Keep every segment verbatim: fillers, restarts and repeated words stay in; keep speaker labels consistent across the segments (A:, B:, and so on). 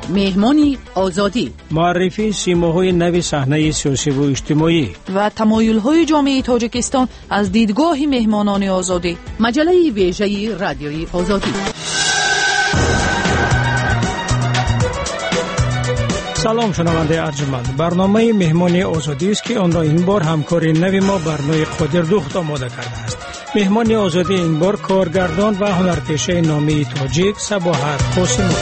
A: مهمانی آزادی،
B: معرفی سیماهای نوی صحنه سیاسی و اجتماعی
C: و تمایل‌های جامعه تاجیکستان از دیدگاه مهمانان آزادی.
A: مجله ویژه رادیوی آزادی.
B: سلام شنونده ارجمند، برنامه مهمانی آزادی است که آن را این بار همکاری نوی ما برنامه قادردوخت آماده کرده است. مهمانی آزادی این بار کارگردان و هنرپیشه نامی تاجیک صباحت قاسیموف.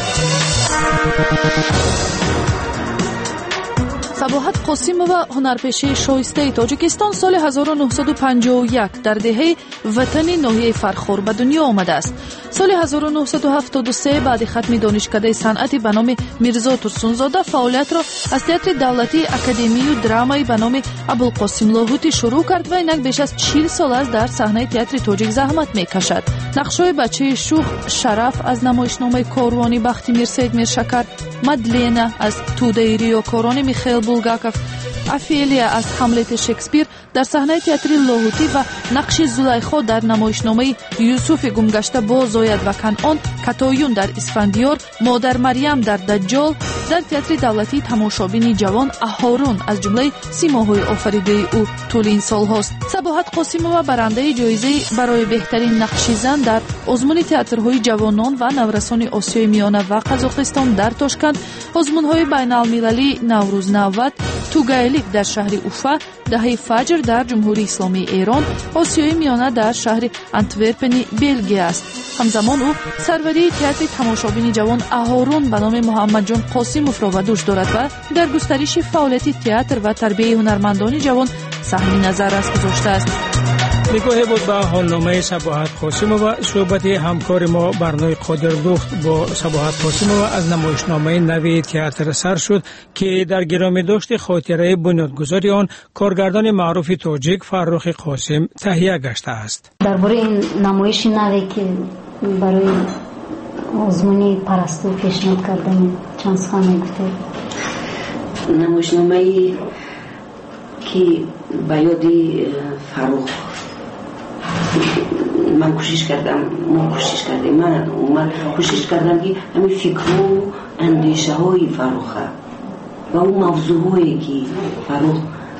C: صباحت قاسیموف هنرپیشه شایسته تاجیکستان سال هزار و نهصد و پنجاه و یک در دهه وطن ناحیه فرخور به دنیا آمده است. سال هزار و نهصد و هفتاد و سه بعد ختم دانشکده صنعتی به نام میرزا ترسونزاده فعالیت را از تئاتر دولتی اکادمی و درامایی به نام ابوالقاسم لاهوتی شروع کرد و اینک بیش از چهل سال است در صحنه تئاتر تاجیک زحمت میکشد. نقش‌های بچه شوخ شرف از نمایشنامه کاروانی بختی میرسید میرشکر، مدلینا از توده ریاکاران میخائیل بولگاکوف، افیلیا از هملت شکسپیر در صحنه تئاتر لاهوتی و نقش زلیخا در نمایشنامه یوسف گمگشته با زاید و کنعان، کتایون در اسفندیار، مادر مریم در دجال، در تئاتر دولتی تماشابین جوان اهارون از جمله سیماهای آفریده او طول این سال هاست. صباحت قاسیموف برنده جایزه برای بهترین نقش زن در آزمون تئاترهای جوانان و نورسان آسیای میانه و قزاقستان در تاشکند، آزمون‌های بین‌المللی نوروز نود، توگایلیک در شهر اوفا، دهه فجر در جمهوری اسلامی ایران، آسیای میانه در شهر انتورپن بلژیک است. همزمان او سروری تئاتر تماشابین جوان اهارون به نام محمد جان قاسیموف را به دوش دارد و در گسترش فعالیت تئاتر و تربیت هنرمندان جوان سهم نظر است گذاشته است.
B: نگاهی بود به حالنامه صباحت قاسیموف و صحبت همکار ما برنامه قادردوخت با صباحت قاسیموف از نمایشنامه نوی تئاتر سر شد که در گرامی داشت خاطره بنیادگذاری آن کارگردان معروف تاجیک فرخ قاسم تهیه گشته است.
D: درباره این نمایش نوی که برای آزمونی پرستو پیشنهاد کردن چند سخن گفته.
E: نمایشنامه که به یادی فرخ من کوشش کردم ما کوشش کردیم من من کوشش کردم که همین فکر و اندیشه های فروخه و اون موضوع هایی که فروخ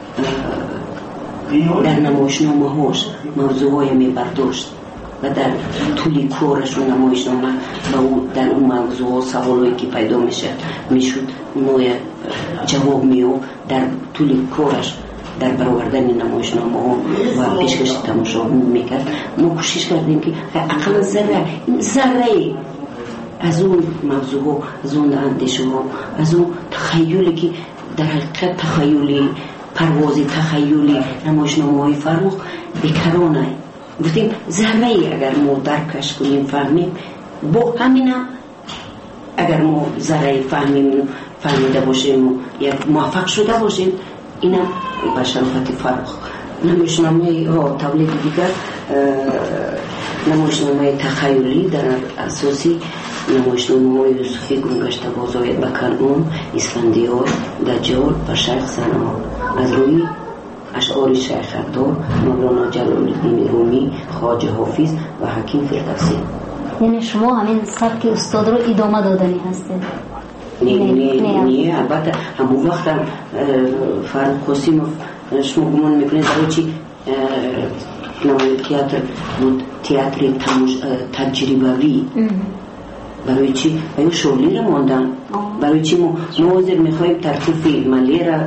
E: در نمایشنامه هاش موضوع های می برداشت و در طول کارش و نمایشنامه و در اون موضوع سوال هایی که پیدا میشه میشد نوع جواب میو در طول کارش در برآوردن نمایشنامه ها و پیشکش تماشا میکرد. ما کوشش کردیم که اقل ذره ذره از اون موضوع ها، از اون اندیشه ها، از اون تخیلی که در حقیقت تخیلی پروازی تخیلی نمایشنامه های فروخ بیکرانه گفتیم ذره اگر ما درکش کنیم فهمیم با همینم اگر ما ذره فهمیم فهمیده باشیم و یا موفق شده باشیم اینم با شرافت فرخ. نمایشنامه ها تولید دیگر نمایشنامه تخیلی در اساسی نمایشنامه های یوسفی گمگشته با زاید و کنعان، اسفندیار، دجال و شیخ سنها از روی اشعار شیخ اقدار، مولانا جلال الدین رومی، خواجه حافظ و حکیم فردوسی.
D: یعنی شما همین سبک استاد رو ادامه دادنی هستید؟
E: نه نه نه البته همون وقت هم فرخ قاسیموف شما گمان میکنید برای چی نمای تئاتر بود تئاتر تجربوی برای چی؟ برای شغلی رو ماندن برای چی ما موازر میخواییم ترکیف ملی را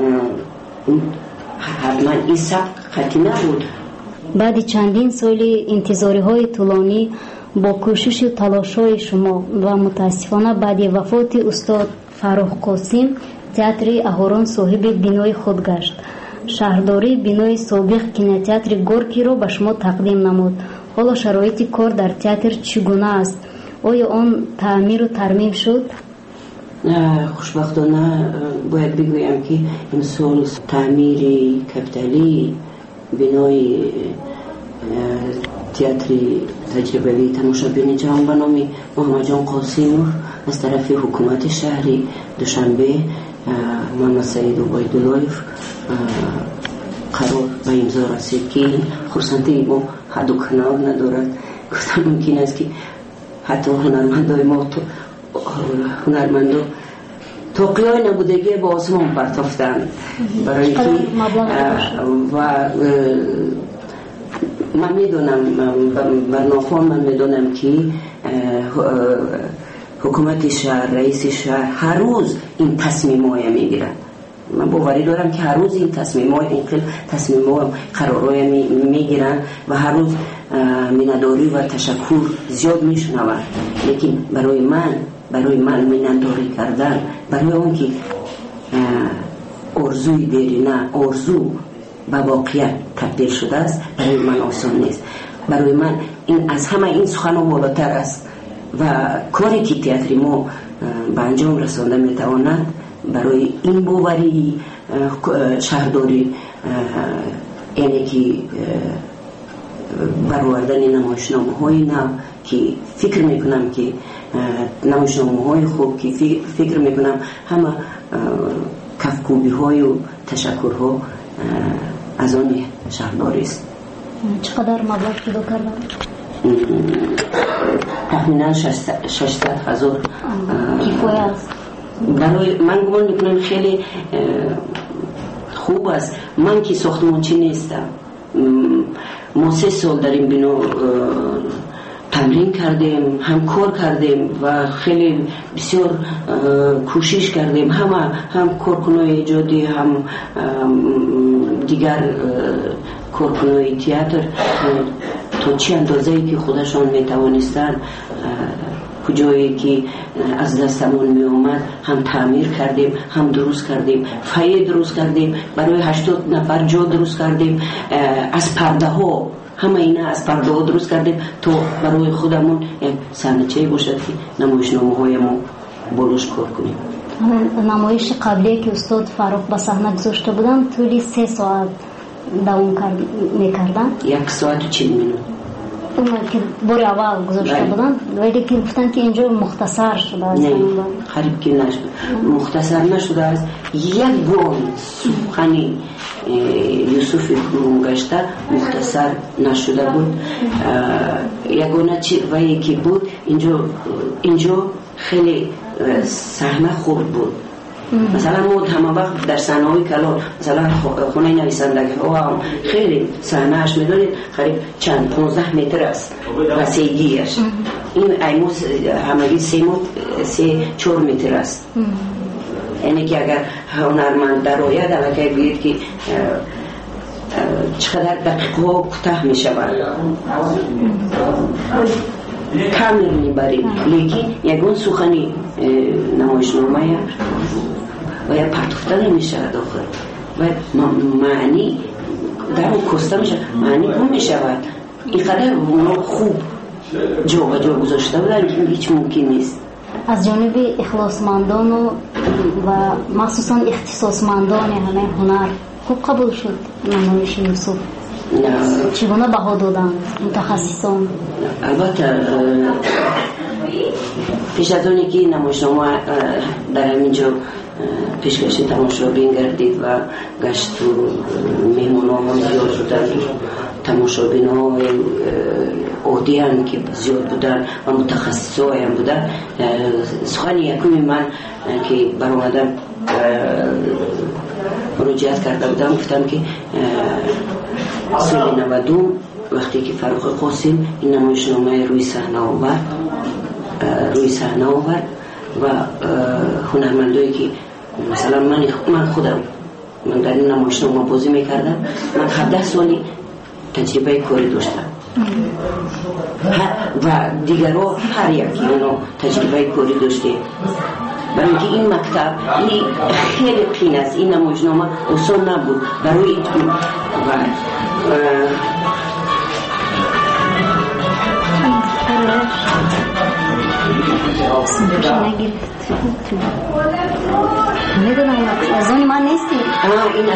E: حتما این سبک خطی نبود.
D: بعد چندین سال انتظاری های طولانی با کوشش و تلاش های شما و متاسفانه بعد وفات استاد فرخ قاسم تئاتر اهارون صاحب بینای خود گشت. شهرداری بینای سابق کینوتئاتر گورکی را به شما تقدیم نمود. حالا شرایط کار در تئاتر چگونه است؟ آیا آن تعمیر و ترمیم شد؟
E: خوشبختانه باید بگویم که این سال تعمیر کپیتالی بینای تئاتر تجربوی تماشابین جوان به نام محمد جان قاسیموف از طرف حکومت شهری دوشنبه محمد سعید عبیداللهیف قرار به امضا رسید که خرسندی ما حد و کنار ندارد. گفتم ممکن است که حتی هنرمندای ما هنرمندا توقیای نبودگی با آسمان پرتافتند برای که و من میدونم بر ناخوان من میدونم که حکومت شهر، رئیس شهر هر روز این تصمیم های میگیرن. من باوری دارم که هر روز این تصمیم های این تصمیم های قرارهای میگیرن و هر روز مینداری و تشکر زیاد میشنون. لیکن برای من برای من مینداری کردن برای اون که ارزوی دیرینه ارزو به واقعیت تبدیل شده است برای من آسان نیست. برای من این از همه این سخن بالاتر است و کاری که تئاتر ما به انجام رسانده میتواند برای این باوری شهرداری اینه که برآوردن نمایشنامه های نو که فکر میکنم که نمایشنامه های خوب که فکر میکنم همه کفکوبی های و تشکر ها از آن شهرداری است.
D: چقدر مبلغ پیدا کردن؟
E: تقریبا ششصد هزار.
D: کیفایه است؟
E: برای من گمان میکنم خیلی خوب است. من که ساختمانچی نیستم، ما سه سال در این بنا تمرین کردیم، هم کار کردیم و خیلی بسیار کوشش کردیم، همه هم کارکنای ایجادی هم دیگر کارکنای تئاتر تا چه اندازه‌ای که خودشان میتوانستند کجایی که از دستمون می اومد هم تعمیر کردیم، هم درست کردیم، فایه درست کردیم، برای هشتاد نفر جا درست کردیم، از پرده ها همه اینا از پرده ها درست کردیم تا برای خودمون صحنه‌چه‌ای باشد که نمایشنامه های ما بالوش کار کنیم.
D: نمایش قبلی که استاد فاروق به صحنه گذاشته بودن طولی سه ساعت دوام میکردن.
E: یک ساعت و چهل مینوت.
D: اون که بار اول گذاشته بودن ولی که گفتن که اینجا مختصر شده است.
E: نه خریب که نشد، مختصر نشده است. یک گام سخنی یوسف گشته مختصر نشده بود. یگانه چیزی که بود اینجا اینجا خیلی صحنه خوب بود. مثلا ما همه وقت در صحنه های کلان مثلا خونه نویسندگی ها هم خیلی صحنه اش میدونید قریب چند پانزده متر است وسیعیش. این ایموز همگی سه متر سه چهار متر است. یعنی که اگر هنرمند در آید الکه بگید که چقدر دقیقه ها کوتاه می شود کامل میبریم. لیکن یکون سخنی نمایشنامه باید پرتوفته نمیشه داخل و معنی در اون کسته میشه، معنی اون میشود. اینقدر اونا خوب جا و جا گذاشته بودن که هیچ ممکن نیست.
D: از جانب اخلاصمندان و مخصوصا اختصاصمندان همه هنر خوب قبول شد نمایش یوسف. چگونه بها دادن متخصصان؟
E: البته پیش از اونی که نمایشنامه در همینجا پیشکش تماشابین گردید و گشت و مهمان ها هم زیاد شدن، تماشابین ها عادیان که زیاد بودن و متخصص های هم بودن. سخن یکمی من که برآمدم مراجعت کرده بودم گفتم که سال نود و دو وقتی که فاروق قاسم این نمایشنامه روی صحنه آورد روی صحنه آورد و هنرمندایی که مثلا من من خودم من در این نمایشنامه بازی میکردم، من هفده سالی تجربه کاری داشتم و دیگرها هر یکی اونا تجربه کاری داشته. برای اینکه این مکتب این خیلی قین است. این نمایشنامه آسان نبود برای و
D: میدونم از اون من نیستی.
E: این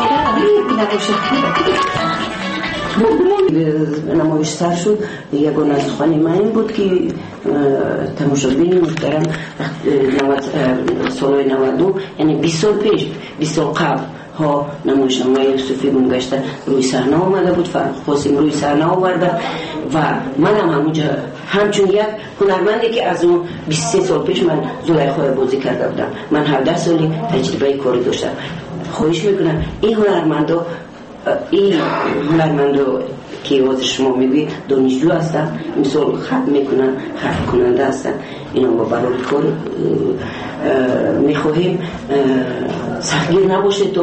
E: از نمایش سر شد. یکان از خانه من این بود که تماشابین محترم سال نود و دو یعنی بیست سال پیش بیست سال قبل ها نمایشنامه یوسفی گذشته روی صحنه آمده بود، فرخ قاسم روی صحنه آورده و منم همونجا همچون یک هنرمندی که از اون بیست و سه سال پیش من زلیخا بازی کرده بودم، من هفده سالی تجربه کاری داشتم. خواهش میکنم این هنرمندا این هنرمندا که واسه شما میگوید دانشجو هستن، مثال خط میکنن، حرف کننده هستن، اینا با برای کار میخواهیم سختگیر نباشه تو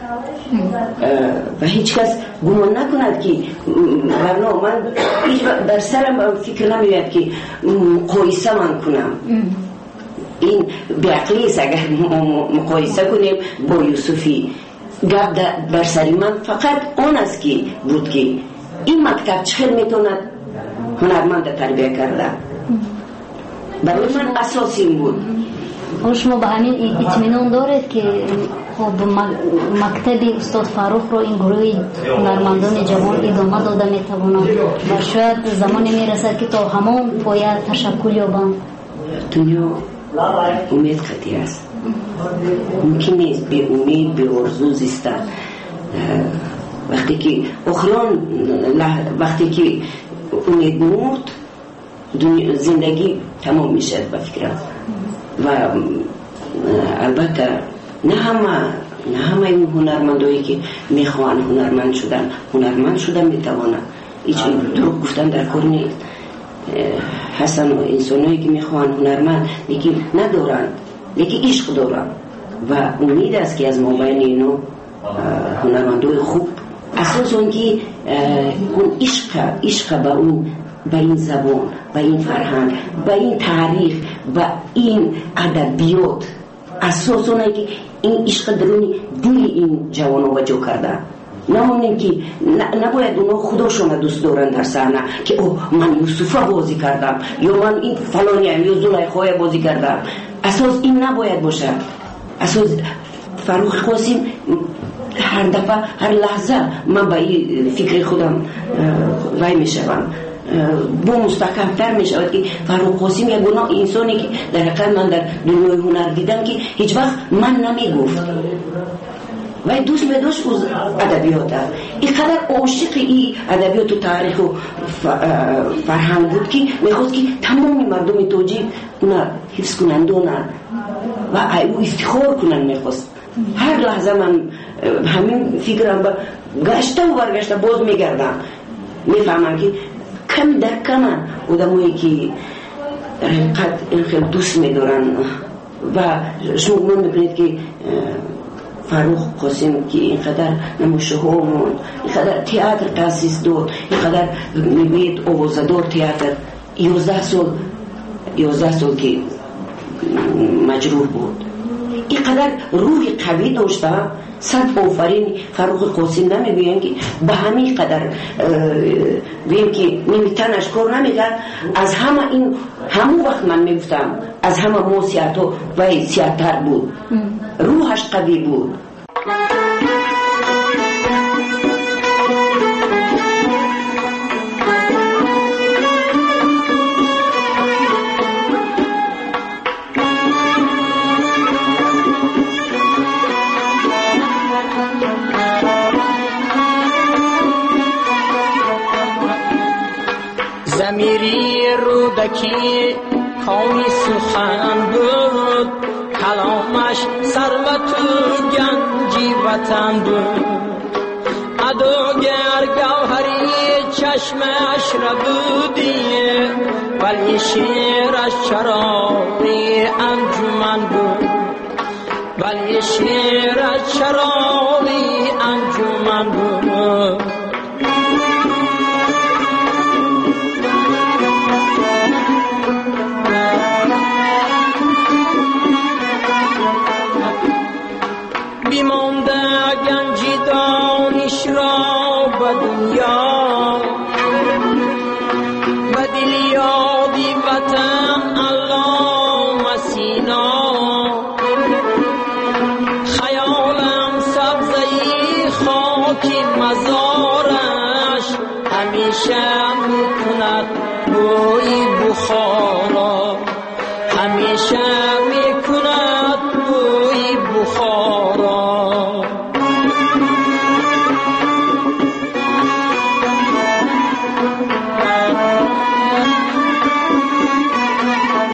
E: و هیچ کس گمان نکند که برنامه من هیچ در سرم فکر نمیاد که مقایسه من کنم. این بیعقلی است اگر مقایسه کنیم با یوسفی. گفت در سری من فقط اون است که بود که این مکتب چخیل میتوند هنرمند تربیه کرده، برای من اساسی بود.
D: شما به همین اطمینان دارید که خب مکتب استاد فاروق رو این گروه هنرمندان جوان ادامه داده میتوانند و شاید زمانی میرسد که تا همون پایه تشکل یابند؟
E: دنیا امید قطعی است، ممکن نیست به امید به آرزو زیستن. وقتی که اخیان وقتی که امید مرد زندگی تمام میشه به فکرم. و البته نه همه نه همه این هنرمندایی که میخوان هنرمند شدن هنرمند شدن میتوانند، هیچ دروغ گفتن در کار نیست. حسن و انسانایی که میخوان هنرمند لیکن ندارن، لیکن عشق دارن و امید است که از مابین اینو هنرمندای خوب اساس اون که اون عشق عشق به اون به این زبان، به این فرهنگ، به این تاریخ، به این ادبیات، اساس اونه که این عشق درونی دل این جوانو وجو کرده. نمونیم که نباید اونا خودشون دوست دارن در صحنه که اوه من یوسفا بازی کردم یا من این فلانیم یا زلیخا بازی کردم. اساس این نباید باشه. اساس فرخ قاسم هر دفعه هر لحظه من به این فکر خودم وای میشم با مستحکم‌تر می شود که فرخ قاسم یک گناه انسانی که در حقیقت من در دنیای هنر دیدم که هیچ وقت من نمی گفت و دوست می داشت از ادبیات هست. اینقدر عاشق این ادبیات و تاریخ و فرهنگ بود که می خواست که تمام مردم توجیه اونا حفظ کنندونه و او افتخار کنن می خواست. هر لحظه من همین فکرم با گشته و برگشته باز می گردم، می فهمم که کم در کم آدمایی که در حقیقت این خیلی دوست می‌دارن و شما گمان می‌کنید که فرخ قاسم که اینقدر نمایشه ها موند، اینقدر تئاتر تأسیس داد، اینقدر می‌بینید آوازه‌دار تئاتر یازده سال یازده سال که مجروح بود، اینقدر روح قوی داشته. صد آفرین فرخ قاسم نمیگویم که به همین قدر بیم که نمیتنش کار نمیکرد. از همه این همون وقت من میگفتم از همه ما سیاحتو و سیاحتر بود، روحش قوی بود.
F: زمیری رودکی کانی سخن بود، کلامش ثروت و گنجی وطن بود. ادوگر گوهری چشمش را بودی، ولی شیرش چراغی انجمن بود، ولی شیرش چراغی انجمن بود.